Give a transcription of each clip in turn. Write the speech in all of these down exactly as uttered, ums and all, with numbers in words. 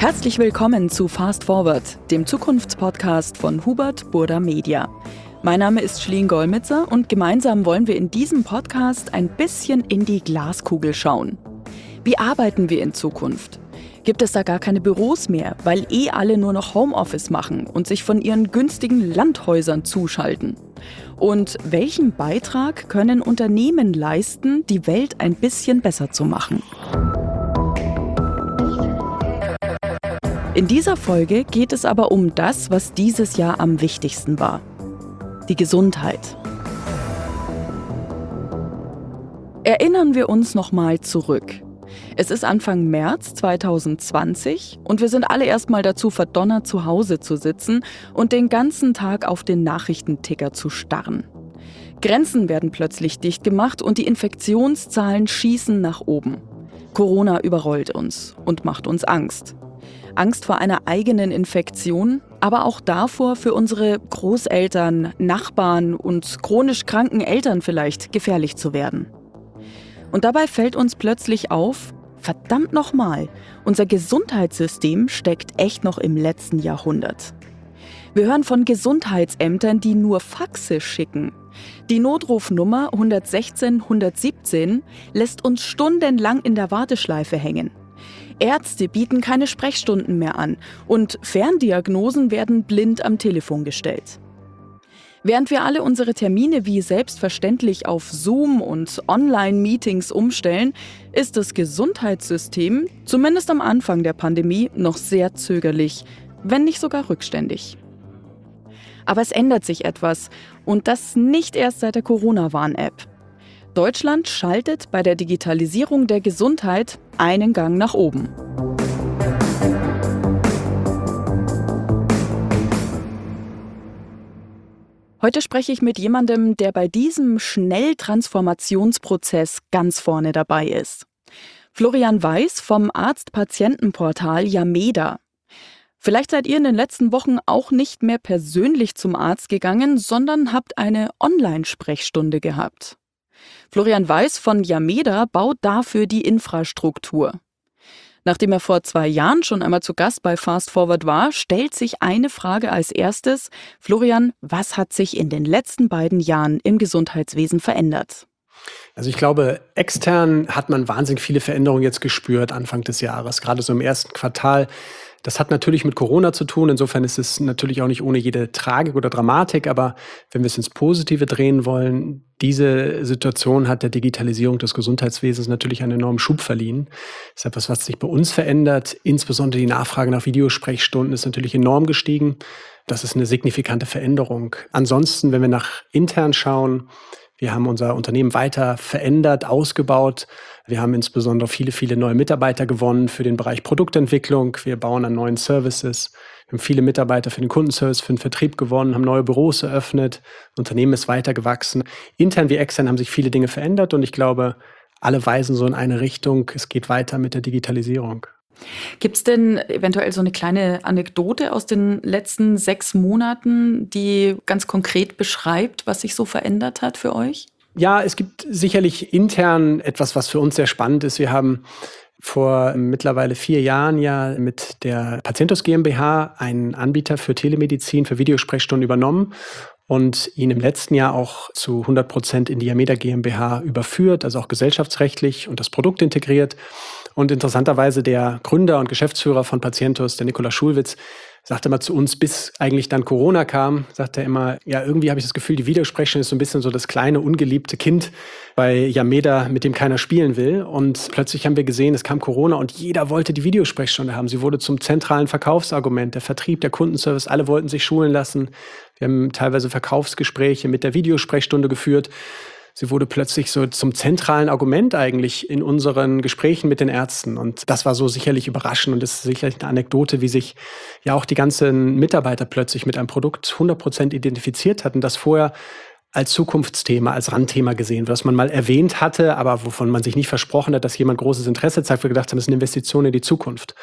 Herzlich willkommen zu Fast Forward, dem Zukunftspodcast von Hubert Burda Media. Mein Name ist Schleen Golmitzer und gemeinsam wollen wir in diesem Podcast ein bisschen in die Glaskugel schauen. Wie arbeiten wir in Zukunft? Gibt es da gar keine Büros mehr, weil eh alle nur noch Homeoffice machen und sich von ihren günstigen Landhäusern zuschalten? Und welchen Beitrag können Unternehmen leisten, die Welt ein bisschen besser zu machen? In dieser Folge geht es aber um das, was dieses Jahr am wichtigsten war: die Gesundheit. Erinnern wir uns nochmal zurück. Es ist Anfang März zwanzig zwanzig und wir sind alle erstmal dazu verdonnert, zu Hause zu sitzen und den ganzen Tag auf den Nachrichtenticker zu starren. Grenzen werden plötzlich dicht gemacht und die Infektionszahlen schießen nach oben. Corona überrollt uns und macht uns Angst. Angst vor einer eigenen Infektion, aber auch davor, für unsere Großeltern, Nachbarn und chronisch kranken Eltern vielleicht gefährlich zu werden. Und dabei fällt uns plötzlich auf, verdammt nochmal, unser Gesundheitssystem steckt echt noch im letzten Jahrhundert. Wir hören von Gesundheitsämtern, die nur Faxe schicken. Die Notrufnummer eins eins sechs eins eins sieben lässt uns stundenlang in der Warteschleife hängen. Ärzte bieten keine Sprechstunden mehr an und Ferndiagnosen werden blind am Telefon gestellt. Während wir alle unsere Termine wie selbstverständlich auf Zoom und Online-Meetings umstellen, ist das Gesundheitssystem, zumindest am Anfang der Pandemie, noch sehr zögerlich, wenn nicht sogar rückständig. Aber es ändert sich etwas und das nicht erst seit der Corona-Warn-App. Deutschland schaltet bei der Digitalisierung der Gesundheit einen Gang nach oben. Heute spreche ich mit jemandem, der bei diesem Schnelltransformationsprozess ganz vorne dabei ist. Florian Weiß vom Arzt-Patienten-Portal Yameda. Vielleicht seid ihr in den letzten Wochen auch nicht mehr persönlich zum Arzt gegangen, sondern habt eine Online-Sprechstunde gehabt. Florian Weiß von Yameda baut dafür die Infrastruktur. Nachdem er vor zwei Jahren schon einmal zu Gast bei Fast Forward war, stellt sich eine Frage als erstes: Florian, was hat sich in den letzten beiden Jahren im Gesundheitswesen verändert? Also ich glaube, extern hat man wahnsinnig viele Veränderungen jetzt gespürt Anfang des Jahres, gerade so im ersten Quartal. Das hat natürlich mit Corona zu tun. Insofern ist es natürlich auch nicht ohne jede Tragik oder Dramatik. Aber wenn wir es ins Positive drehen wollen, diese Situation hat der Digitalisierung des Gesundheitswesens natürlich einen enormen Schub verliehen. Das ist etwas, was sich bei uns verändert. Insbesondere die Nachfrage nach Videosprechstunden ist natürlich enorm gestiegen. Das ist eine signifikante Veränderung. Ansonsten, wenn wir nach intern schauen, wir haben unser Unternehmen weiter verändert, ausgebaut. Wir haben insbesondere viele, viele neue Mitarbeiter gewonnen für den Bereich Produktentwicklung. Wir bauen an neuen Services. Wir haben viele Mitarbeiter für den Kundenservice, für den Vertrieb gewonnen, haben neue Büros eröffnet. Das Unternehmen ist weiter gewachsen. Intern wie extern haben sich viele Dinge verändert und ich glaube, alle weisen so in eine Richtung. Es geht weiter mit der Digitalisierung. Gibt es denn eventuell so eine kleine Anekdote aus den letzten sechs Monaten, die ganz konkret beschreibt, was sich so verändert hat für euch? Ja, es gibt sicherlich intern etwas, was für uns sehr spannend ist. Wir haben vor mittlerweile vier Jahren ja mit der Patientus GmbH einen Anbieter für Telemedizin, für Videosprechstunden übernommen und ihn im letzten Jahr auch zu hundert Prozent in die Yameda GmbH überführt, also auch gesellschaftsrechtlich und das Produkt integriert. Und interessanterweise der Gründer und Geschäftsführer von Patientus, der Nikolaus Schulwitz, sagte mal zu uns, bis eigentlich dann Corona kam, sagte er immer, ja, irgendwie habe ich das Gefühl, die Videosprechstunde ist so ein bisschen so das kleine, ungeliebte Kind bei Yameda, mit dem keiner spielen will. Und plötzlich haben wir gesehen, es kam Corona und jeder wollte die Videosprechstunde haben. Sie wurde zum zentralen Verkaufsargument. Der Vertrieb, der Kundenservice, alle wollten sich schulen lassen. Wir haben teilweise Verkaufsgespräche mit der Videosprechstunde geführt. Sie wurde plötzlich so zum zentralen Argument eigentlich in unseren Gesprächen mit den Ärzten. Und das war so sicherlich überraschend und das ist sicherlich eine Anekdote, wie sich ja auch die ganzen Mitarbeiter plötzlich mit einem Produkt hundert Prozent identifiziert hatten, das vorher als Zukunftsthema, als Randthema gesehen wird, was man mal erwähnt hatte, aber wovon man sich nicht versprochen hat, dass jemand großes Interesse zeigt. Wir gedacht haben, das ist eine Investition in die Zukunft.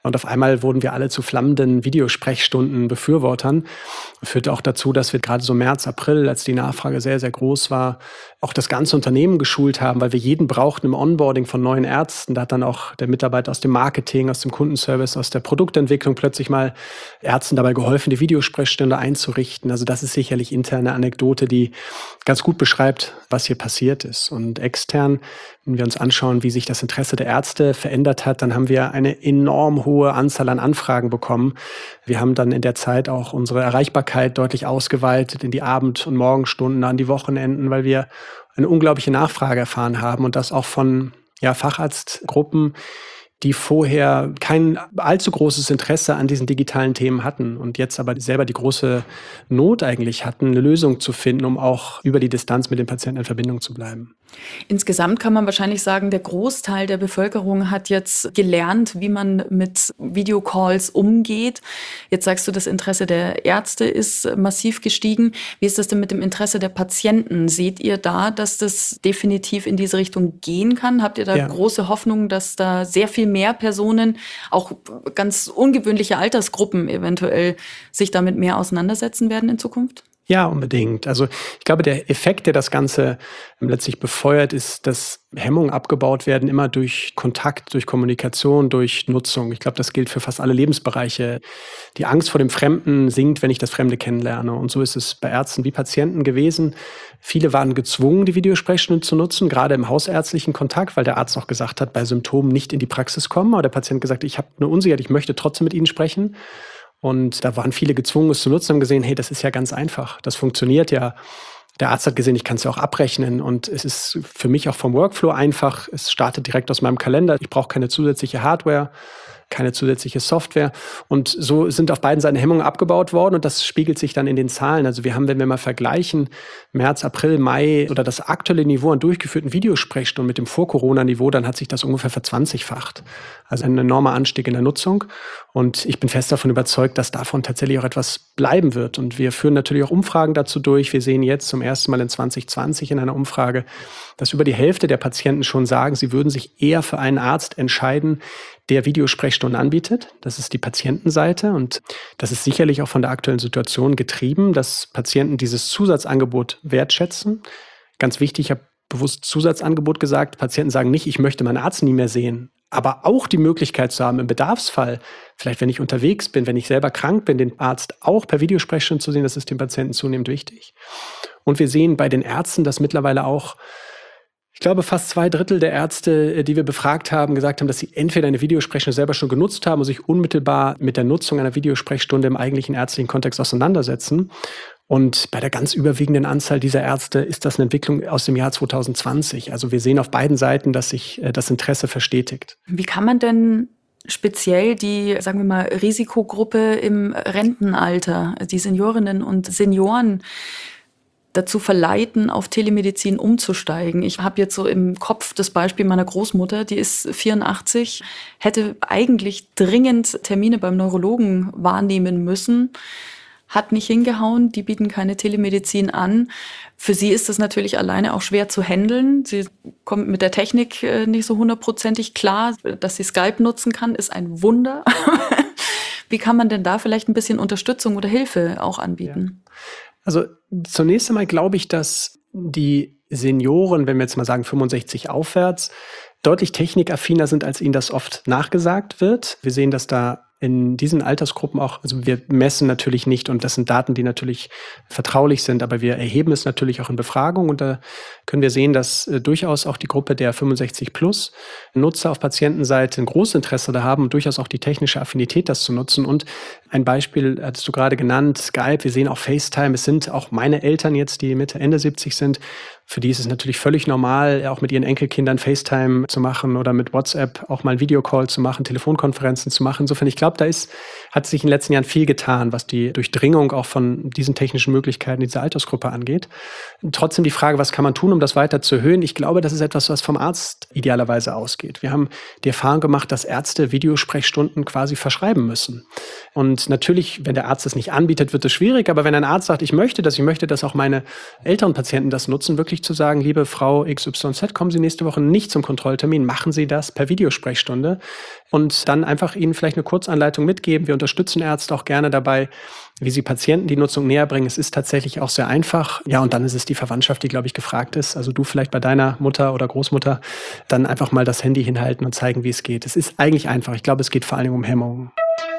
Und auf einmal wurden wir alle zu flammenden Videosprechstunden-Befürwortern. Führte auch dazu, dass wir gerade so März, April, als die Nachfrage sehr, sehr groß war, auch das ganze Unternehmen geschult haben, weil wir jeden brauchten im Onboarding von neuen Ärzten. Da hat dann auch der Mitarbeiter aus dem Marketing, aus dem Kundenservice, aus der Produktentwicklung plötzlich mal Ärzten dabei geholfen, die Videosprechstunde einzurichten. Also das ist sicherlich interne Anekdote, die ganz gut beschreibt, was hier passiert ist. Und extern, wenn wir uns anschauen, wie sich das Interesse der Ärzte verändert hat, dann haben wir eine enorm hohe Anzahl an Anfragen bekommen. Wir haben dann in der Zeit auch unsere Erreichbarkeit deutlich ausgeweitet in die Abend- und Morgenstunden, an die Wochenenden, weil wir eine unglaubliche Nachfrage erfahren haben und das auch von ja, Facharztgruppen, die vorher kein allzu großes Interesse an diesen digitalen Themen hatten und jetzt aber selber die große Not eigentlich hatten, eine Lösung zu finden, um auch über die Distanz mit den Patienten in Verbindung zu bleiben. Insgesamt kann man wahrscheinlich sagen, der Großteil der Bevölkerung hat jetzt gelernt, wie man mit Videocalls umgeht. Jetzt sagst du, das Interesse der Ärzte ist massiv gestiegen. Wie ist das denn mit dem Interesse der Patienten? Seht ihr da, dass das definitiv in diese Richtung gehen kann? Habt ihr da ja. große Hoffnung, dass da sehr viel mehr Personen, auch ganz ungewöhnliche Altersgruppen eventuell, sich damit mehr auseinandersetzen werden in Zukunft? Ja, unbedingt. Also ich glaube, der Effekt, der das Ganze letztlich befeuert, ist, dass Hemmungen abgebaut werden, immer durch Kontakt, durch Kommunikation, durch Nutzung. Ich glaube, das gilt für fast alle Lebensbereiche. Die Angst vor dem Fremden sinkt, wenn ich das Fremde kennenlerne. Und so ist es bei Ärzten wie Patienten gewesen. Viele waren gezwungen, die Videosprechstunde zu nutzen, gerade im hausärztlichen Kontakt, weil der Arzt auch gesagt hat, bei Symptomen nicht in die Praxis kommen. Aber der Patient gesagt, ich habe eine Unsicherheit, ich möchte trotzdem mit Ihnen sprechen. Und da waren viele gezwungen, es zu nutzen, haben gesehen, hey, das ist ja ganz einfach, das funktioniert ja. Der Arzt hat gesehen, ich kann es ja auch abrechnen und es ist für mich auch vom Workflow einfach. Es startet direkt aus meinem Kalender, ich brauche keine zusätzliche Hardware, keine zusätzliche Software. Und so sind auf beiden Seiten Hemmungen abgebaut worden und das spiegelt sich dann in den Zahlen. Also wir haben, wenn wir mal vergleichen, März, April, Mai oder das aktuelle Niveau an durchgeführten Videosprechstunden mit dem Vor-Corona-Niveau, dann hat sich das ungefähr verzwanzigfacht. Also ein enormer Anstieg in der Nutzung. Und ich bin fest davon überzeugt, dass davon tatsächlich auch etwas bleiben wird. Und wir führen natürlich auch Umfragen dazu durch. Wir sehen jetzt zum ersten Mal in zwanzig zwanzig in einer Umfrage, dass über die Hälfte der Patienten schon sagen, sie würden sich eher für einen Arzt entscheiden, der Videosprechstunden anbietet. Das ist die Patientenseite und das ist sicherlich auch von der aktuellen Situation getrieben, dass Patienten dieses Zusatzangebot wertschätzen. Ganz wichtig, ich habe bewusst Zusatzangebot gesagt. Patienten sagen nicht, ich möchte meinen Arzt nie mehr sehen, aber auch die Möglichkeit zu haben, im Bedarfsfall, vielleicht wenn ich unterwegs bin, wenn ich selber krank bin, den Arzt auch per Videosprechstunde zu sehen, das ist dem Patienten zunehmend wichtig. Und wir sehen bei den Ärzten, dass mittlerweile auch Ich glaube, fast zwei Drittel der Ärzte, die wir befragt haben, gesagt haben, dass sie entweder eine Videosprechstunde selber schon genutzt haben und sich unmittelbar mit der Nutzung einer Videosprechstunde im eigentlichen ärztlichen Kontext auseinandersetzen. Und bei der ganz überwiegenden Anzahl dieser Ärzte ist das eine Entwicklung aus dem Jahr zwanzig zwanzig. Also wir sehen auf beiden Seiten, dass sich das Interesse verstetigt. Wie kann man denn speziell die, sagen wir mal, Risikogruppe im Rentenalter, die Seniorinnen und Senioren, dazu verleiten, auf Telemedizin umzusteigen? Ich habe jetzt so im Kopf das Beispiel meiner Großmutter, die ist vierundachtzig, hätte eigentlich dringend Termine beim Neurologen wahrnehmen müssen, hat nicht hingehauen, die bieten keine Telemedizin an. Für sie ist das natürlich alleine auch schwer zu handeln. Sie kommt mit der Technik nicht so hundertprozentig klar. Dass sie Skype nutzen kann, ist ein Wunder. Wie kann man denn da vielleicht ein bisschen Unterstützung oder Hilfe auch anbieten? Ja. Also zunächst einmal glaube ich, dass die Senioren, wenn wir jetzt mal sagen fünfundsechzig aufwärts, deutlich technikaffiner sind, als ihnen das oft nachgesagt wird. Wir sehen, dass da in diesen Altersgruppen auch, also wir messen natürlich nicht und das sind Daten, die natürlich vertraulich sind, aber wir erheben es natürlich auch in Befragungen und da können wir sehen, dass äh, durchaus auch die Gruppe der fünfundsechzig plus Nutzer auf Patientenseite ein großes Interesse da haben und durchaus auch die technische Affinität, das zu nutzen. Und ein Beispiel hattest du gerade genannt, Skype, wir sehen auch FaceTime, es sind auch meine Eltern jetzt, die Mitte, Ende siebzig sind, für die ist es natürlich völlig normal, auch mit ihren Enkelkindern FaceTime zu machen oder mit WhatsApp auch mal einen Videocall zu machen, Telefonkonferenzen zu machen. Insofern, ich glaube, da ist, hat sich in den letzten Jahren viel getan, was die Durchdringung auch von diesen technischen Möglichkeiten dieser Altersgruppe angeht. Trotzdem die Frage, was kann man tun, um das weiter zu erhöhen? Ich glaube, das ist etwas, was vom Arzt idealerweise ausgeht. Wir haben die Erfahrung gemacht, dass Ärzte Videosprechstunden quasi verschreiben müssen. Und natürlich, wenn der Arzt das nicht anbietet, wird es schwierig. Aber wenn ein Arzt sagt, ich möchte das, ich möchte, dass auch meine älteren Patienten das nutzen, wirklich zu sagen, liebe Frau X Y Z, kommen Sie nächste Woche nicht zum Kontrolltermin, machen Sie das per Videosprechstunde und dann einfach Ihnen vielleicht eine Kurzanleitung mitgeben. Wir unterstützen Ärzte auch gerne dabei, wie sie Patienten die Nutzung näher bringen. Es ist tatsächlich auch sehr einfach. Ja, und dann ist es die Verwandtschaft, die, glaube ich, gefragt ist. Also du vielleicht bei deiner Mutter oder Großmutter dann einfach mal das Handy hinhalten und zeigen, wie es geht. Es ist eigentlich einfach. Ich glaube, es geht vor allen Dingen um Hemmungen.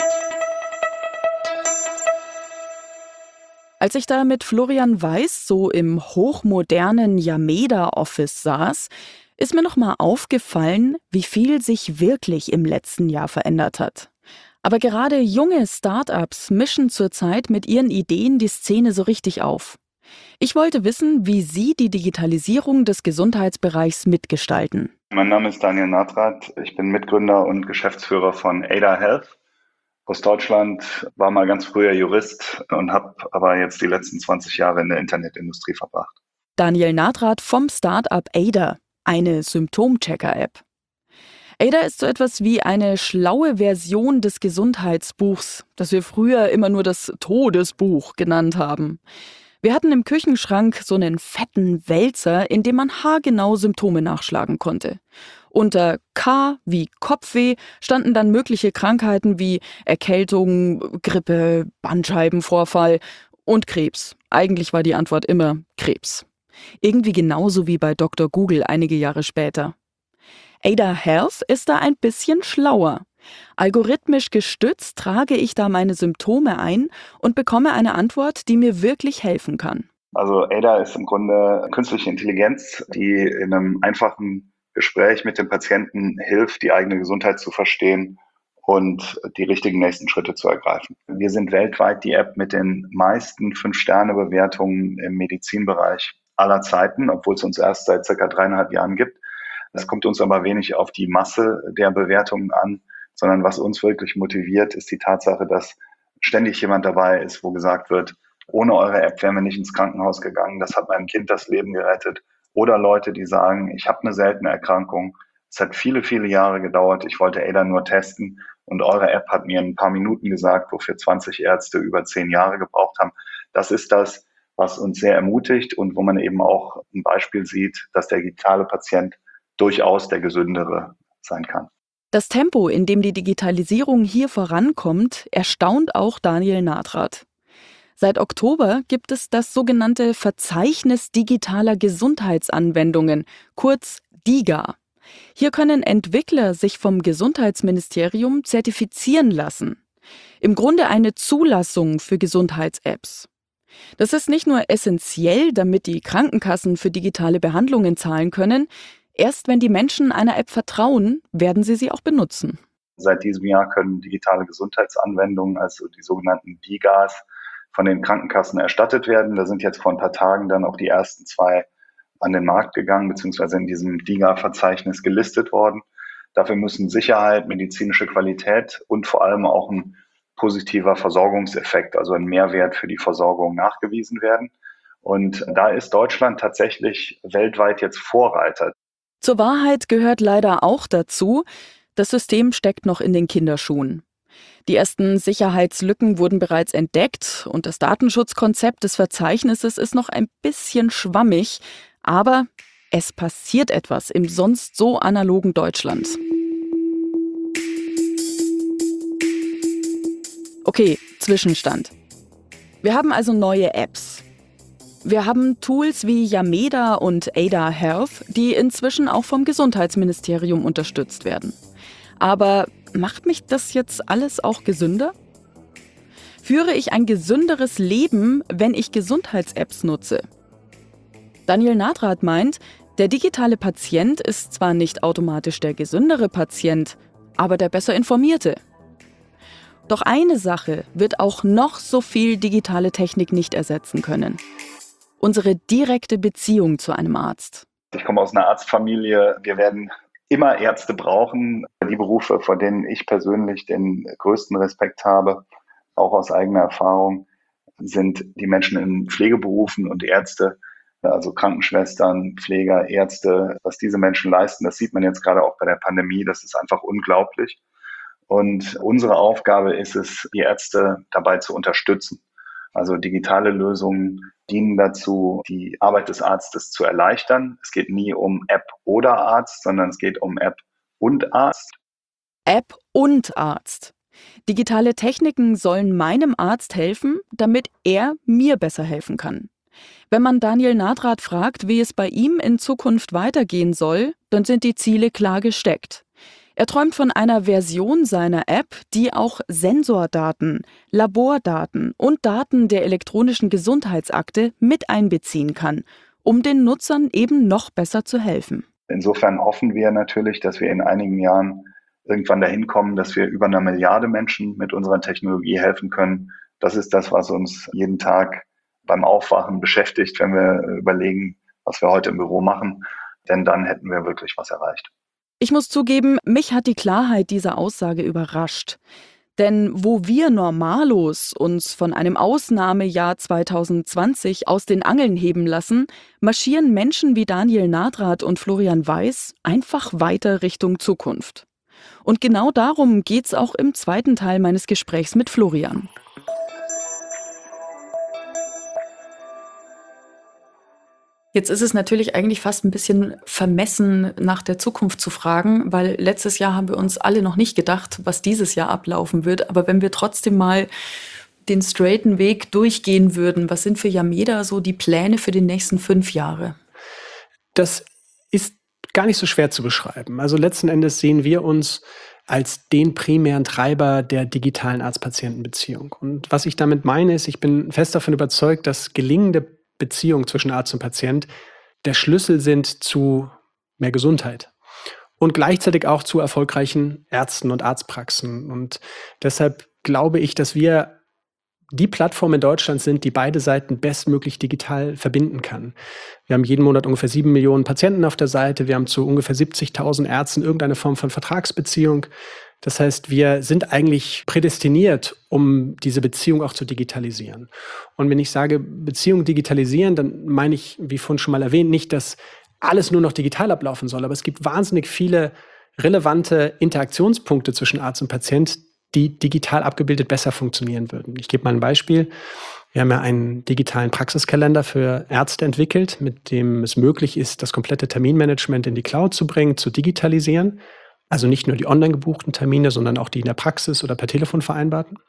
Als ich da mit Florian Weiß so im hochmodernen Yameda-Office saß, ist mir nochmal aufgefallen, wie viel sich wirklich im letzten Jahr verändert hat. Aber gerade junge Start-ups mischen zurzeit mit ihren Ideen die Szene so richtig auf. Ich wollte wissen, wie Sie die Digitalisierung des Gesundheitsbereichs mitgestalten. Mein Name ist Daniel Nathrath. Ich bin Mitgründer und Geschäftsführer von Ada Health aus Deutschland, war mal ganz früher Jurist und habe aber jetzt die letzten zwanzig Jahre in der Internetindustrie verbracht. Daniel Nathrath vom Start-up Ada, eine Symptomchecker-App. Ada ist so etwas wie eine schlaue Version des Gesundheitsbuchs, das wir früher immer nur das Todesbuch genannt haben. Wir hatten im Küchenschrank so einen fetten Wälzer, in dem man haargenau Symptome nachschlagen konnte. Unter K wie Kopfweh standen dann mögliche Krankheiten wie Erkältung, Grippe, Bandscheibenvorfall und Krebs. Eigentlich war die Antwort immer Krebs. Irgendwie genauso wie bei Doktor Google einige Jahre später. Ada Health ist da ein bisschen schlauer. Algorithmisch gestützt trage ich da meine Symptome ein und bekomme eine Antwort, die mir wirklich helfen kann. Also Ada ist im Grunde künstliche Intelligenz, die in einem einfachen Gespräch mit dem Patienten hilft, die eigene Gesundheit zu verstehen und die richtigen nächsten Schritte zu ergreifen. Wir sind weltweit die App mit den meisten Fünf-Sterne-Bewertungen im Medizinbereich aller Zeiten, obwohl es uns erst seit circa dreieinhalb Jahren gibt. Es kommt uns aber wenig auf die Masse der Bewertungen an, sondern was uns wirklich motiviert, ist die Tatsache, dass ständig jemand dabei ist, wo gesagt wird, ohne eure App wären wir nicht ins Krankenhaus gegangen, das hat meinem Kind das Leben gerettet. Oder Leute, die sagen, ich habe eine seltene Erkrankung, es hat viele, viele Jahre gedauert, ich wollte Ada nur testen und eure App hat mir in ein paar Minuten gesagt, wofür zwanzig Ärzte über zehn Jahre gebraucht haben. Das ist das, was uns sehr ermutigt und wo man eben auch ein Beispiel sieht, dass der digitale Patient durchaus der gesündere sein kann. Das Tempo, in dem die Digitalisierung hier vorankommt, erstaunt auch Daniel Nathrath. Seit Oktober gibt es das sogenannte Verzeichnis digitaler Gesundheitsanwendungen, kurz DIGA. Hier können Entwickler sich vom Gesundheitsministerium zertifizieren lassen. Im Grunde eine Zulassung für Gesundheits-Apps. Das ist nicht nur essentiell, damit die Krankenkassen für digitale Behandlungen zahlen können. Erst wenn die Menschen einer App vertrauen, werden sie sie auch benutzen. Seit diesem Jahr können digitale Gesundheitsanwendungen, also die sogenannten DIGAs, von den Krankenkassen erstattet werden. Da sind jetzt vor ein paar Tagen dann auch die ersten zwei an den Markt gegangen, beziehungsweise in diesem DIGA-Verzeichnis gelistet worden. Dafür müssen Sicherheit, medizinische Qualität und vor allem auch ein positiver Versorgungseffekt, also ein Mehrwert für die Versorgung nachgewiesen werden. Und da ist Deutschland tatsächlich weltweit jetzt Vorreiter. Zur Wahrheit gehört leider auch dazu, das System steckt noch in den Kinderschuhen. Die ersten Sicherheitslücken wurden bereits entdeckt und das Datenschutzkonzept des Verzeichnisses ist noch ein bisschen schwammig, aber es passiert etwas im sonst so analogen Deutschland. Okay, Zwischenstand. Wir haben also neue Apps. Wir haben Tools wie Yameda und Ada Health, die inzwischen auch vom Gesundheitsministerium unterstützt werden. Aber macht mich das jetzt alles auch gesünder? Führe ich ein gesünderes Leben, wenn ich Gesundheits-Apps nutze? Daniel Nathrath meint, der digitale Patient ist zwar nicht automatisch der gesündere Patient, aber der besser informierte. Doch eine Sache wird auch noch so viel digitale Technik nicht ersetzen können. Unsere direkte Beziehung zu einem Arzt. Ich komme aus einer Arztfamilie. Wir werden immer Ärzte brauchen. Die Berufe, vor denen ich persönlich den größten Respekt habe, auch aus eigener Erfahrung, sind die Menschen in Pflegeberufen und Ärzte, also Krankenschwestern, Pfleger, Ärzte. Was diese Menschen leisten, das sieht man jetzt gerade auch bei der Pandemie, das ist einfach unglaublich. Und unsere Aufgabe ist es, die Ärzte dabei zu unterstützen. Also digitale Lösungen dienen dazu, die Arbeit des Arztes zu erleichtern. Es geht nie um App oder Arzt, sondern es geht um App und Arzt. App und Arzt. Digitale Techniken sollen meinem Arzt helfen, damit er mir besser helfen kann. Wenn man Daniel Nadrath fragt, wie es bei ihm in Zukunft weitergehen soll, dann sind die Ziele klar gesteckt. Er träumt von einer Version seiner App, die auch Sensordaten, Labordaten und Daten der elektronischen Gesundheitsakte mit einbeziehen kann, um den Nutzern eben noch besser zu helfen. Insofern hoffen wir natürlich, dass wir in einigen Jahren irgendwann dahin kommen, dass wir über eine Milliarde Menschen mit unserer Technologie helfen können. Das ist das, was uns jeden Tag beim Aufwachen beschäftigt, wenn wir überlegen, was wir heute im Büro machen. Denn dann hätten wir wirklich was erreicht. Ich muss zugeben, mich hat die Klarheit dieser Aussage überrascht. Denn wo wir Normalos uns von einem Ausnahmejahr zwanzig zwanzig aus den Angeln heben lassen, marschieren Menschen wie Daniel Nadrath und Florian Weiß einfach weiter Richtung Zukunft. Und genau darum geht's auch im zweiten Teil meines Gesprächs mit Florian. Jetzt ist es natürlich eigentlich fast ein bisschen vermessen, nach der Zukunft zu fragen, weil letztes Jahr haben wir uns alle noch nicht gedacht, was dieses Jahr ablaufen wird. Aber wenn wir trotzdem mal den straighten Weg durchgehen würden, was sind für Yameda so die Pläne für die nächsten fünf Jahre? Das ist gar nicht so schwer zu beschreiben. Also letzten Endes sehen wir uns als den primären Treiber der digitalen Arzt-Patienten-Beziehung. Und was ich damit meine, ist, ich bin fest davon überzeugt, dass gelingende Beziehung zwischen Arzt und Patient der Schlüssel sind zu mehr Gesundheit und gleichzeitig auch zu erfolgreichen Ärzten und Arztpraxen. Und deshalb glaube ich, dass wir die Plattform in Deutschland sind, die beide Seiten bestmöglich digital verbinden kann. Wir haben jeden Monat ungefähr sieben Millionen Patienten auf der Seite. Wir haben zu ungefähr siebzigtausend Ärzten irgendeine Form von Vertragsbeziehung. Das heißt, wir sind eigentlich prädestiniert, um diese Beziehung auch zu digitalisieren. Und wenn ich sage Beziehung digitalisieren, dann meine ich, wie vorhin schon mal erwähnt, nicht, dass alles nur noch digital ablaufen soll. Aber es gibt wahnsinnig viele relevante Interaktionspunkte zwischen Arzt und Patient, die digital abgebildet besser funktionieren würden. Ich gebe mal ein Beispiel. Wir haben ja einen digitalen Praxiskalender für Ärzte entwickelt, mit dem es möglich ist, das komplette Terminmanagement in die Cloud zu bringen, zu digitalisieren. Also nicht nur die online gebuchten Termine, sondern auch die in der Praxis oder per Telefon vereinbarten.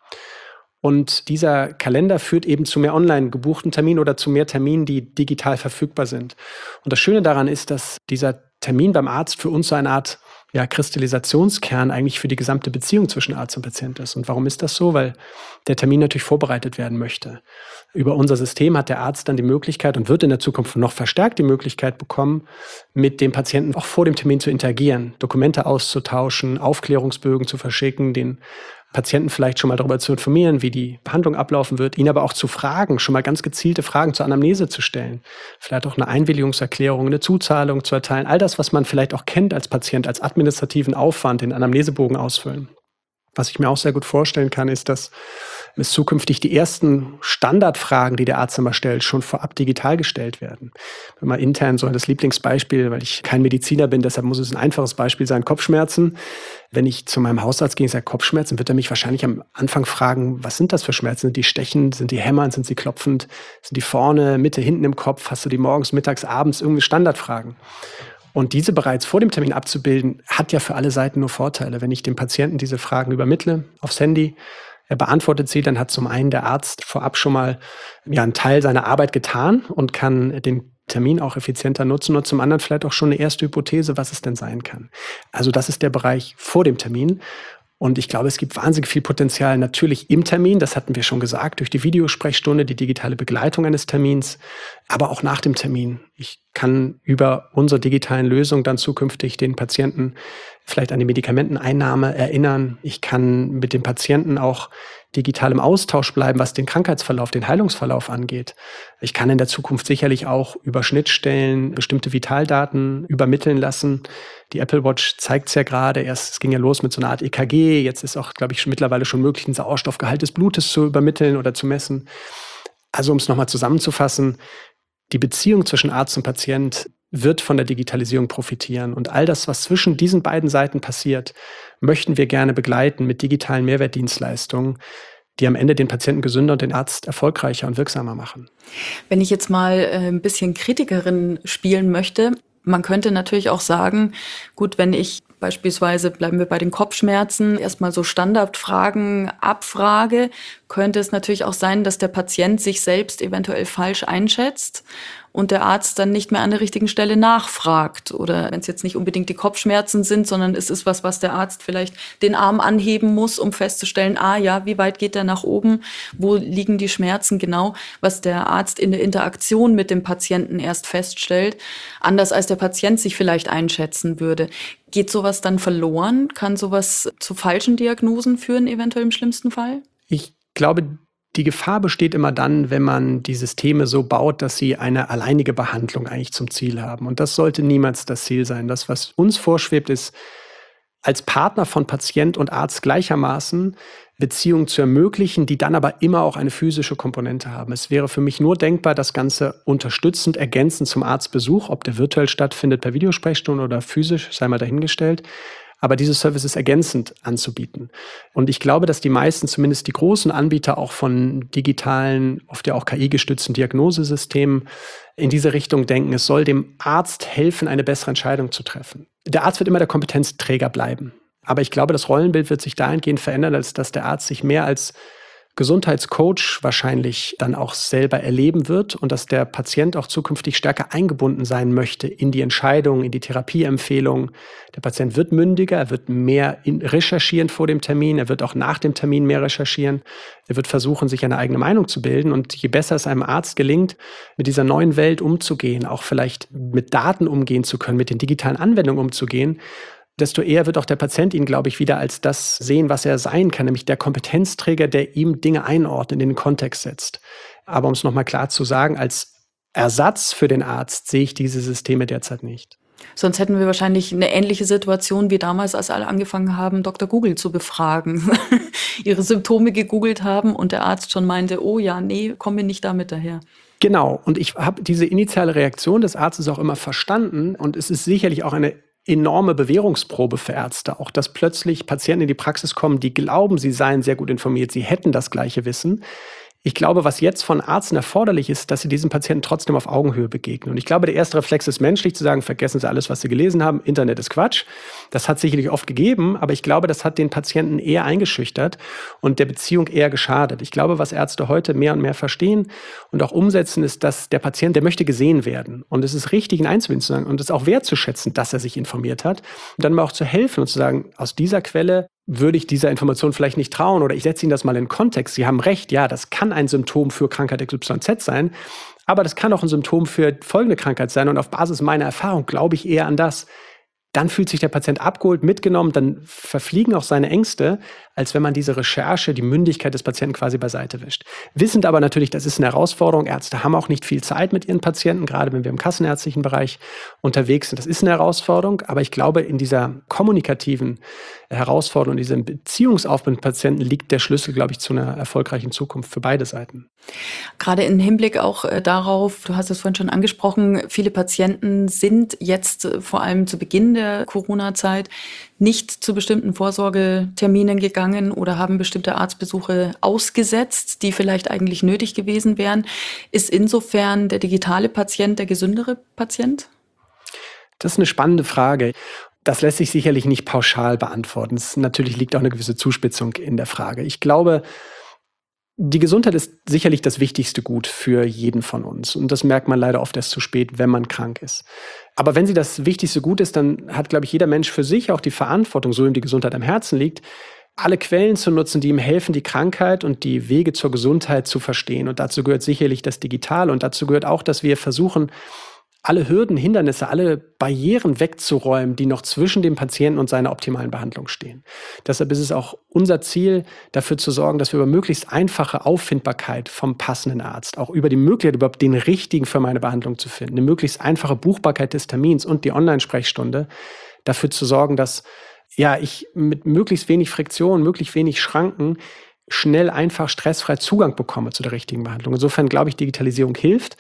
Und dieser Kalender führt eben zu mehr online gebuchten Terminen oder zu mehr Terminen, die digital verfügbar sind. Und das Schöne daran ist, dass dieser Termin beim Arzt für uns so eine Art ja, Kristallisationskern eigentlich für die gesamte Beziehung zwischen Arzt und Patient ist. Und warum ist das so? Weil der Termin natürlich vorbereitet werden möchte. Über unser System hat der Arzt dann die Möglichkeit und wird in der Zukunft noch verstärkt die Möglichkeit bekommen, mit dem Patienten auch vor dem Termin zu interagieren, Dokumente auszutauschen, Aufklärungsbögen zu verschicken, den Patienten vielleicht schon mal darüber zu informieren, wie die Behandlung ablaufen wird, ihn aber auch zu fragen, schon mal ganz gezielte Fragen zur Anamnese zu stellen, vielleicht auch eine Einwilligungserklärung, eine Zuzahlung zu erteilen, all das, was man vielleicht auch kennt als Patient, als administrativen Aufwand, den Anamnesebogen ausfüllen. Was ich mir auch sehr gut vorstellen kann, ist, dass es zukünftig die ersten Standardfragen, die der Arzt immer stellt, schon vorab digital gestellt werden. Wenn man intern so das Lieblingsbeispiel, weil ich kein Mediziner bin, deshalb muss es ein einfaches Beispiel sein, Kopfschmerzen. Wenn ich zu meinem Hausarzt gehe und sage Kopfschmerzen, wird er mich wahrscheinlich am Anfang fragen, was sind das für Schmerzen? Sind die stechend, sind die hämmernd, sind sie klopfend, sind die vorne, Mitte, hinten im Kopf? Hast du die morgens, mittags, abends? Irgendwie Standardfragen. Und diese bereits vor dem Termin abzubilden, hat ja für alle Seiten nur Vorteile. Wenn ich dem Patienten diese Fragen übermittle aufs Handy, er beantwortet sie, dann hat zum einen der Arzt vorab schon mal ja, einen Teil seiner Arbeit getan und kann den Termin auch effizienter nutzen und zum anderen vielleicht auch schon eine erste Hypothese, was es denn sein kann. Also das ist der Bereich vor dem Termin. Und ich glaube, es gibt wahnsinnig viel Potenzial natürlich im Termin, das hatten wir schon gesagt, durch die Videosprechstunde, die digitale Begleitung eines Termins, aber auch nach dem Termin. Ich kann über unsere digitalen Lösungen dann zukünftig den Patienten vielleicht an die Medikamenteneinnahme erinnern. Ich kann mit dem Patienten auch digital im Austausch bleiben, was den Krankheitsverlauf, den Heilungsverlauf angeht. Ich kann in der Zukunft sicherlich auch über Schnittstellen bestimmte Vitaldaten übermitteln lassen. Die Apple Watch zeigt es ja gerade. Erst es ging ja los mit so einer Art E K G. Jetzt ist auch, glaube ich, schon mittlerweile schon möglich, den Sauerstoffgehalt des Blutes zu übermitteln oder zu messen. Also um es nochmal zusammenzufassen, die Beziehung zwischen Arzt und Patient wird von der Digitalisierung profitieren. Und all das, was zwischen diesen beiden Seiten passiert, möchten wir gerne begleiten mit digitalen Mehrwertdienstleistungen, die am Ende den Patienten gesünder und den Arzt erfolgreicher und wirksamer machen. Wenn ich jetzt mal äh, ein bisschen Kritikerin spielen möchte, man könnte natürlich auch sagen, gut, wenn ich beispielsweise, bleiben wir bei den Kopfschmerzen, erstmal so Standardfragen abfrage, könnte es natürlich auch sein, dass der Patient sich selbst eventuell falsch einschätzt und der Arzt dann nicht mehr an der richtigen Stelle nachfragt. Oder wenn es jetzt nicht unbedingt die Kopfschmerzen sind, sondern es ist was, was der Arzt vielleicht den Arm anheben muss, um festzustellen, ah ja, wie weit geht der nach oben, wo liegen die Schmerzen genau, was der Arzt in der Interaktion mit dem Patienten erst feststellt, anders als der Patient sich vielleicht einschätzen würde. Geht sowas dann verloren? Kann sowas zu falschen Diagnosen führen, eventuell im schlimmsten Fall? Ich glaube, die Gefahr besteht immer dann, wenn man die Systeme so baut, dass sie eine alleinige Behandlung eigentlich zum Ziel haben. Und das sollte niemals das Ziel sein. Das, was uns vorschwebt, ist, als Partner von Patient und Arzt gleichermaßen Beziehungen zu ermöglichen, die dann aber immer auch eine physische Komponente haben. Es wäre für mich nur denkbar, das Ganze unterstützend, ergänzend zum Arztbesuch, ob der virtuell stattfindet per Videosprechstunde oder physisch, sei mal dahingestellt, aber diese Services ergänzend anzubieten. Und ich glaube, dass die meisten, zumindest die großen Anbieter auch von digitalen, oft ja auch K I-gestützten Diagnosesystemen in diese Richtung denken, es soll dem Arzt helfen, eine bessere Entscheidung zu treffen. Der Arzt wird immer der Kompetenzträger bleiben. Aber ich glaube, das Rollenbild wird sich dahingehend verändern, als dass der Arzt sich mehr als Gesundheitscoach wahrscheinlich dann auch selber erleben wird und dass der Patient auch zukünftig stärker eingebunden sein möchte in die Entscheidung, in die Therapieempfehlung. Der Patient wird mündiger, er wird mehr in recherchieren vor dem Termin, er wird auch nach dem Termin mehr recherchieren, er wird versuchen, sich eine eigene Meinung zu bilden. Und je besser es einem Arzt gelingt, mit dieser neuen Welt umzugehen, auch vielleicht mit Daten umgehen zu können, mit den digitalen Anwendungen umzugehen, desto eher wird auch der Patient ihn, glaube ich, wieder als das sehen, was er sein kann, nämlich der Kompetenzträger, der ihm Dinge einordnet, in den Kontext setzt. Aber um es nochmal klar zu sagen, als Ersatz für den Arzt sehe ich diese Systeme derzeit nicht. Sonst hätten wir wahrscheinlich eine ähnliche Situation wie damals, als alle angefangen haben, Doktor Google zu befragen. Ihre Symptome gegoogelt haben und der Arzt schon meinte, oh ja, nee, komm mir nicht damit daher. Genau, und ich habe diese initiale Reaktion des Arztes auch immer verstanden und es ist sicherlich auch eine enorme Bewährungsprobe für Ärzte, auch dass plötzlich Patienten in die Praxis kommen, die glauben, sie seien sehr gut informiert, sie hätten das gleiche Wissen. Ich glaube, was jetzt von Ärzten erforderlich ist, dass sie diesem Patienten trotzdem auf Augenhöhe begegnen. Und ich glaube, der erste Reflex ist menschlich, zu sagen, vergessen Sie alles, was Sie gelesen haben, Internet ist Quatsch. Das hat sicherlich oft gegeben, aber ich glaube, das hat den Patienten eher eingeschüchtert und der Beziehung eher geschadet. Ich glaube, was Ärzte heute mehr und mehr verstehen und auch umsetzen, ist, dass der Patient, der möchte gesehen werden. Und es ist richtig, ihn einzubinden zu sagen und es auch wertzuschätzen, dass er sich informiert hat. Und dann mal auch zu helfen und zu sagen, aus dieser Quelle würde ich dieser Information vielleicht nicht trauen oder ich setze Ihnen das mal in Kontext. Sie haben recht, ja, das kann ein Symptom für Krankheit X Y Z sein, aber das kann auch ein Symptom für folgende Krankheit sein und auf Basis meiner Erfahrung glaube ich eher an das. Dann fühlt sich der Patient abgeholt, mitgenommen, dann verfliegen auch seine Ängste, als wenn man diese Recherche, die Mündigkeit des Patienten quasi beiseite wischt. Wissend aber natürlich, das ist eine Herausforderung. Ärzte haben auch nicht viel Zeit mit ihren Patienten, gerade wenn wir im kassenärztlichen Bereich unterwegs sind. Das ist eine Herausforderung, aber ich glaube, in dieser kommunikativen Herausforderung, in diesem Beziehungsaufbau mit Patienten liegt der Schlüssel, glaube ich, zu einer erfolgreichen Zukunft für beide Seiten. Gerade im Hinblick auch äh, darauf, du hast es vorhin schon angesprochen, viele Patienten sind jetzt äh, vor allem zu Beginn der Corona-Zeit nicht zu bestimmten Vorsorgeterminen gegangen oder haben bestimmte Arztbesuche ausgesetzt, die vielleicht eigentlich nötig gewesen wären. Ist insofern der digitale Patient der gesündere Patient? Das ist eine spannende Frage. Das lässt sich sicherlich nicht pauschal beantworten. Es natürlich liegt auch eine gewisse Zuspitzung in der Frage. Ich glaube, die Gesundheit ist sicherlich das wichtigste Gut für jeden von uns. Und das merkt man leider oft erst zu spät, wenn man krank ist. Aber wenn sie das wichtigste Gut ist, dann hat, glaube ich, jeder Mensch für sich auch die Verantwortung, so ihm die Gesundheit am Herzen liegt, alle Quellen zu nutzen, die ihm helfen, die Krankheit und die Wege zur Gesundheit zu verstehen. Und dazu gehört sicherlich das Digitale. Und dazu gehört auch, dass wir versuchen, alle Hürden, Hindernisse, alle Barrieren wegzuräumen, die noch zwischen dem Patienten und seiner optimalen Behandlung stehen. Deshalb ist es auch unser Ziel, dafür zu sorgen, dass wir über möglichst einfache Auffindbarkeit vom passenden Arzt, auch über die Möglichkeit, überhaupt den richtigen für meine Behandlung zu finden, eine möglichst einfache Buchbarkeit des Termins und die Online-Sprechstunde, dafür zu sorgen, dass ja, ich mit möglichst wenig Friktion, möglichst wenig Schranken schnell, einfach, stressfrei Zugang bekomme zu der richtigen Behandlung. Insofern glaube ich, Digitalisierung hilft.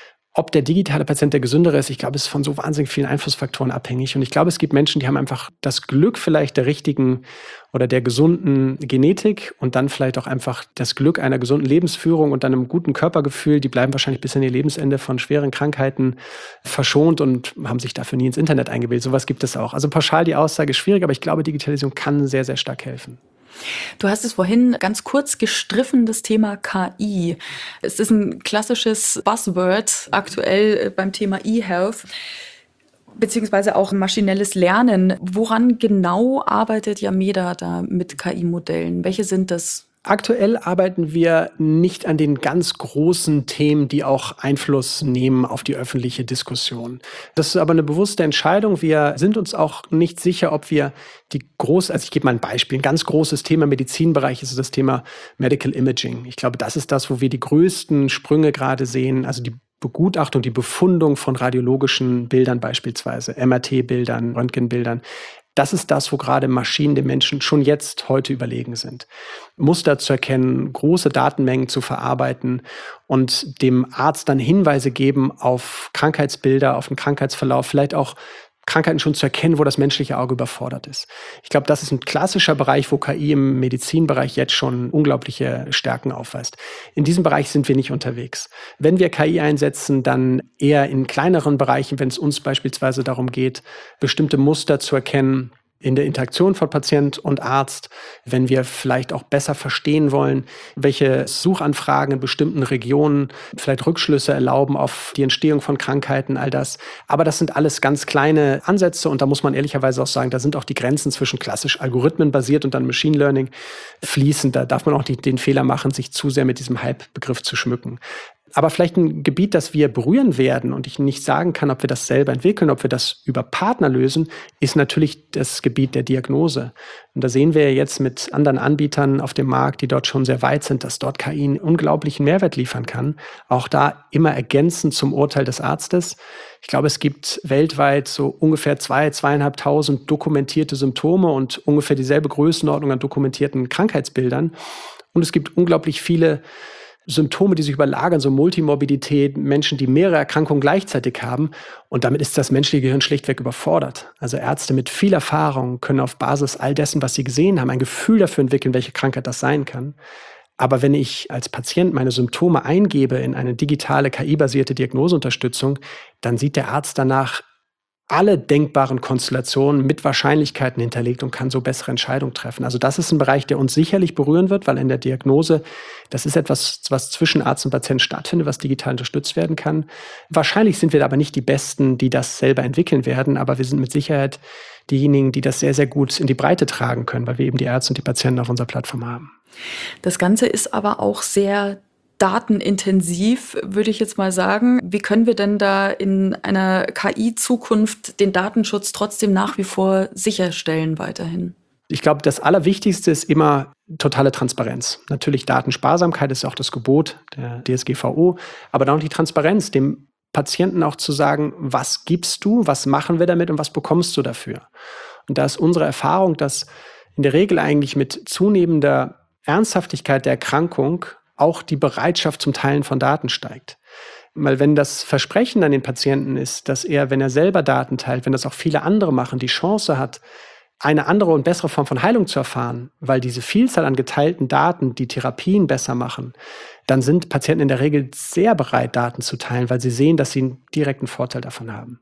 Ob der digitale Patient der gesündere ist, ich glaube, es ist von so wahnsinnig vielen Einflussfaktoren abhängig. Und ich glaube, es gibt Menschen, die haben einfach das Glück vielleicht der richtigen oder der gesunden Genetik und dann vielleicht auch einfach das Glück einer gesunden Lebensführung und dann einem guten Körpergefühl. Die bleiben wahrscheinlich bis an ihr Lebensende von schweren Krankheiten verschont und haben sich dafür nie ins Internet eingebildet. Sowas gibt es auch. Also pauschal die Aussage ist schwierig, aber ich glaube, Digitalisierung kann sehr, sehr stark helfen. Du hast es vorhin ganz kurz gestriffen, das Thema K I. Es ist ein klassisches Buzzword aktuell beim Thema E-Health, beziehungsweise auch maschinelles Lernen. Woran genau arbeitet Yameda da mit K I-Modellen? Welche sind das? Aktuell arbeiten wir nicht an den ganz großen Themen, die auch Einfluss nehmen auf die öffentliche Diskussion. Das ist aber eine bewusste Entscheidung. Wir sind uns auch nicht sicher, ob wir die groß, also ich gebe mal ein Beispiel, ein ganz großes Thema im Medizinbereich ist das Thema Medical Imaging. Ich glaube, das ist das, wo wir die größten Sprünge gerade sehen, also die Begutachtung, die Befundung von radiologischen Bildern beispielsweise, M R T-Bildern, Röntgenbildern. Das ist das, wo gerade Maschinen den Menschen schon jetzt heute überlegen sind. Muster zu erkennen, große Datenmengen zu verarbeiten und dem Arzt dann Hinweise geben auf Krankheitsbilder, auf den Krankheitsverlauf, vielleicht auch Krankheiten schon zu erkennen, wo das menschliche Auge überfordert ist. Ich glaube, das ist ein klassischer Bereich, wo K I im Medizinbereich jetzt schon unglaubliche Stärken aufweist. In diesem Bereich sind wir nicht unterwegs. Wenn wir K I einsetzen, dann eher in kleineren Bereichen, wenn es uns beispielsweise darum geht, bestimmte Muster zu erkennen, in der Interaktion von Patient und Arzt, wenn wir vielleicht auch besser verstehen wollen, welche Suchanfragen in bestimmten Regionen vielleicht Rückschlüsse erlauben auf die Entstehung von Krankheiten, all das. Aber das sind alles ganz kleine Ansätze und da muss man ehrlicherweise auch sagen, da sind auch die Grenzen zwischen klassisch algorithmenbasiert und dann Machine Learning fließend. Da darf man auch nicht den Fehler machen, sich zu sehr mit diesem Hype-Begriff zu schmücken. Aber vielleicht ein Gebiet, das wir berühren werden und ich nicht sagen kann, ob wir das selber entwickeln, ob wir das über Partner lösen, ist natürlich das Gebiet der Diagnose. Und da sehen wir jetzt mit anderen Anbietern auf dem Markt, die dort schon sehr weit sind, dass dort K I einen unglaublichen Mehrwert liefern kann. Auch da immer ergänzend zum Urteil des Arztes. Ich glaube, es gibt weltweit so ungefähr zwei, zweieinhalbtausend dokumentierte Symptome und ungefähr dieselbe Größenordnung an dokumentierten Krankheitsbildern. Und es gibt unglaublich viele Symptome, die sich überlagern, so Multimorbidität, Menschen, die mehrere Erkrankungen gleichzeitig haben. Und damit ist das menschliche Gehirn schlichtweg überfordert. Also Ärzte mit viel Erfahrung können auf Basis all dessen, was sie gesehen haben, ein Gefühl dafür entwickeln, welche Krankheit das sein kann. Aber wenn ich als Patient meine Symptome eingebe in eine digitale K I-basierte Diagnoseunterstützung, dann sieht der Arzt danach alle denkbaren Konstellationen mit Wahrscheinlichkeiten hinterlegt und kann so bessere Entscheidungen treffen. Also das ist ein Bereich, der uns sicherlich berühren wird, weil in der Diagnose, das ist etwas, was zwischen Arzt und Patient stattfindet, was digital unterstützt werden kann. Wahrscheinlich sind wir aber nicht die Besten, die das selber entwickeln werden, aber wir sind mit Sicherheit diejenigen, die das sehr, sehr gut in die Breite tragen können, weil wir eben die Ärzte und die Patienten auf unserer Plattform haben. Das Ganze ist aber auch sehr datenintensiv, würde ich jetzt mal sagen. Wie können wir denn da in einer K I-Zukunft den Datenschutz trotzdem nach wie vor sicherstellen weiterhin? Ich glaube, das Allerwichtigste ist immer totale Transparenz. Natürlich Datensparsamkeit ist auch das Gebot der D S G V O, aber dann auch die Transparenz, dem Patienten auch zu sagen, was gibst du, was machen wir damit und was bekommst du dafür? Und da ist unsere Erfahrung, dass in der Regel eigentlich mit zunehmender Ernsthaftigkeit der Erkrankung auch die Bereitschaft zum Teilen von Daten steigt. Weil wenn das Versprechen an den Patienten ist, dass er, wenn er selber Daten teilt, wenn das auch viele andere machen, die Chance hat, eine andere und bessere Form von Heilung zu erfahren, weil diese Vielzahl an geteilten Daten die Therapien besser machen, dann sind Patienten in der Regel sehr bereit, Daten zu teilen, weil sie sehen, dass sie einen direkten Vorteil davon haben.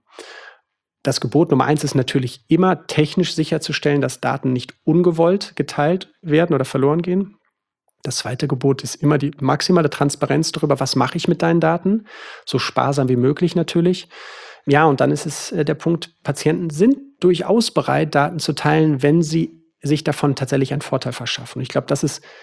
Das Gebot Nummer eins ist natürlich immer technisch sicherzustellen, dass Daten nicht ungewollt geteilt werden oder verloren gehen. Das zweite Gebot ist immer die maximale Transparenz darüber, was mache ich mit deinen Daten, so sparsam wie möglich natürlich. Ja, und dann ist es der Punkt, Patienten sind durchaus bereit, Daten zu teilen, wenn sie sich davon tatsächlich einen Vorteil verschaffen. Ich glaube, das ist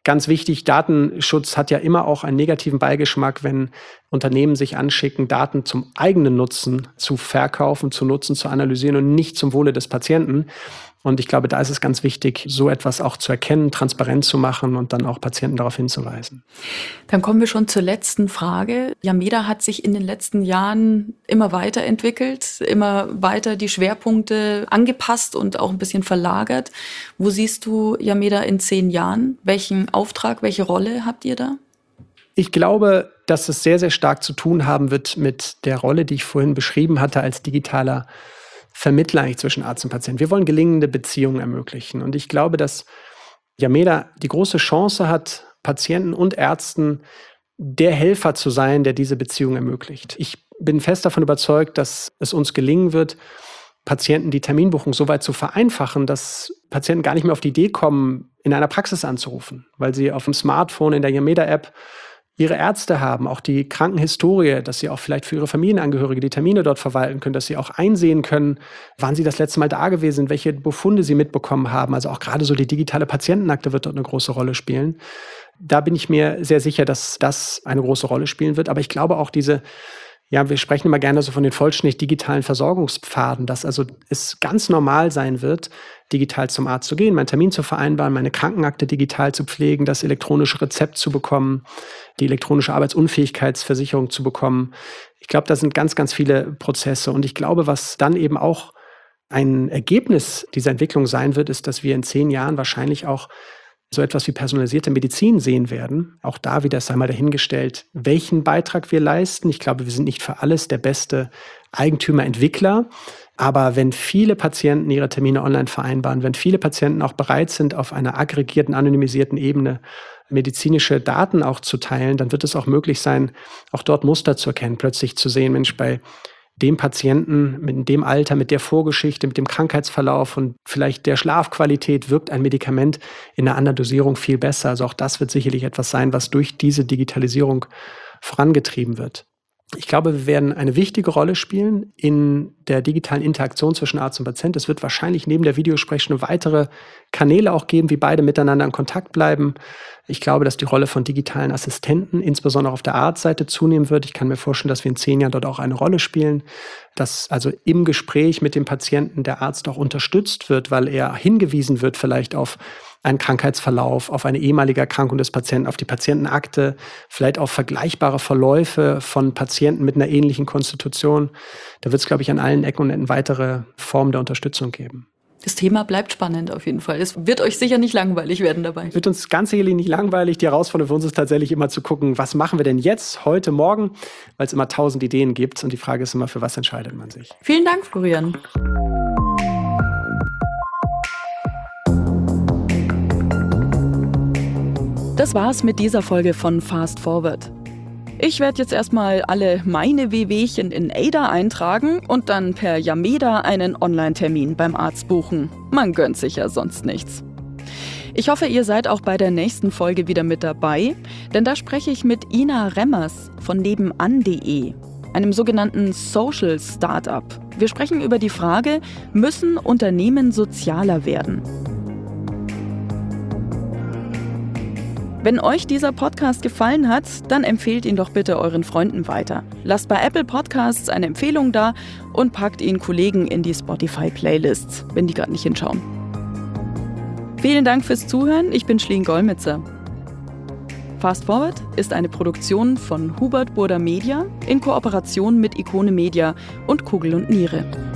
Ganz wichtig, Datenschutz hat ja immer auch einen negativen Beigeschmack, wenn Unternehmen sich anschicken, Daten zum eigenen Nutzen zu verkaufen, zu nutzen, zu analysieren und nicht zum Wohle des Patienten. Und ich glaube, da ist es ganz wichtig, so etwas auch zu erkennen, transparent zu machen und dann auch Patienten darauf hinzuweisen. Dann kommen wir schon zur letzten Frage. Yameda hat sich in den letzten Jahren immer weiterentwickelt, immer weiter die Schwerpunkte angepasst und auch ein bisschen verlagert. Wo siehst du Yameda in zehn Jahren? Welchen Auftrag, welche Rolle habt ihr da? Ich glaube, dass es sehr, sehr stark zu tun haben wird mit der Rolle, die ich vorhin beschrieben hatte, als digitaler Vermittler eigentlich zwischen Arzt und Patient. Wir wollen gelingende Beziehungen ermöglichen. Und ich glaube, dass Yameda die große Chance hat, Patienten und Ärzten der Helfer zu sein, der diese Beziehung ermöglicht. Ich bin fest davon überzeugt, dass es uns gelingen wird, Patienten die Terminbuchung so weit zu vereinfachen, dass Patienten gar nicht mehr auf die Idee kommen, in einer Praxis anzurufen, weil sie auf dem Smartphone in der Yameda-App ihre Ärzte haben, auch die Krankenhistorie, dass sie auch vielleicht für ihre Familienangehörige die Termine dort verwalten können, dass sie auch einsehen können, wann sie das letzte Mal da gewesen sind, welche Befunde sie mitbekommen haben. Also auch gerade so die digitale Patientenakte wird dort eine große Rolle spielen. Da bin ich mir sehr sicher, dass das eine große Rolle spielen wird. Aber ich glaube auch diese, ja, wir sprechen immer gerne so von den vollständig digitalen Versorgungspfaden, dass also es ganz normal sein wird, digital zum Arzt zu gehen, meinen Termin zu vereinbaren, meine Krankenakte digital zu pflegen, das elektronische Rezept zu bekommen, die elektronische Arbeitsunfähigkeitsversicherung zu bekommen. Ich glaube, da sind ganz, ganz viele Prozesse. Und ich glaube, was dann eben auch ein Ergebnis dieser Entwicklung sein wird, ist, dass wir in zehn Jahren wahrscheinlich auch so etwas wie personalisierte Medizin sehen werden. Auch da wieder sei mal dahingestellt, welchen Beitrag wir leisten. Ich glaube, wir sind nicht für alles der beste Eigentümer, Entwickler. Aber wenn viele Patienten ihre Termine online vereinbaren, wenn viele Patienten auch bereit sind, auf einer aggregierten, anonymisierten Ebene medizinische Daten auch zu teilen, dann wird es auch möglich sein, auch dort Muster zu erkennen, plötzlich zu sehen, Mensch, bei dem Patienten mit dem Alter, mit der Vorgeschichte, mit dem Krankheitsverlauf und vielleicht der Schlafqualität wirkt ein Medikament in einer anderen Dosierung viel besser. Also auch das wird sicherlich etwas sein, was durch diese Digitalisierung vorangetrieben wird. Ich glaube, wir werden eine wichtige Rolle spielen in der digitalen Interaktion zwischen Arzt und Patient. Es wird wahrscheinlich neben der Videosprechstunde weitere Kanäle auch geben, wie beide miteinander in Kontakt bleiben. Ich glaube, dass die Rolle von digitalen Assistenten, insbesondere auf der Arztseite, zunehmen wird. Ich kann mir vorstellen, dass wir in zehn Jahren dort auch eine Rolle spielen, dass also im Gespräch mit dem Patienten der Arzt auch unterstützt wird, weil er hingewiesen wird vielleicht auf einen Krankheitsverlauf, auf eine ehemalige Erkrankung des Patienten, auf die Patientenakte, vielleicht auf vergleichbare Verläufe von Patienten mit einer ähnlichen Konstitution. Da wird es, glaube ich, an allen Ecken und Enden weitere Formen der Unterstützung geben. Das Thema bleibt spannend auf jeden Fall. Es wird euch sicher nicht langweilig werden dabei. Wird uns ganz sicherlich nicht langweilig. Die Herausforderung für uns ist tatsächlich immer zu gucken, was machen wir denn jetzt, heute, morgen, weil es immer tausend Ideen gibt. Und die Frage ist immer, für was entscheidet man sich? Vielen Dank, Florian. Das war's mit dieser Folge von Fast Forward. Ich werde jetzt erstmal alle meine Wehwehchen in Ada eintragen und dann per Yameda einen Online-Termin beim Arzt buchen. Man gönnt sich ja sonst nichts. Ich hoffe, ihr seid auch bei der nächsten Folge wieder mit dabei, denn da spreche ich mit Ina Remmers von nebenan punkt de, einem sogenannten Social Startup. Wir sprechen über die Frage, müssen Unternehmen sozialer werden? Wenn euch dieser Podcast gefallen hat, dann empfehlt ihn doch bitte euren Freunden weiter. Lasst bei Apple Podcasts eine Empfehlung da und packt ihn Kollegen in die Spotify-Playlists, wenn die gerade nicht hinschauen. Vielen Dank fürs Zuhören, ich bin Schleen Golmitzer. Fast Forward ist eine Produktion von Hubert Burda Media in Kooperation mit Ikone Media und Kugel und Niere.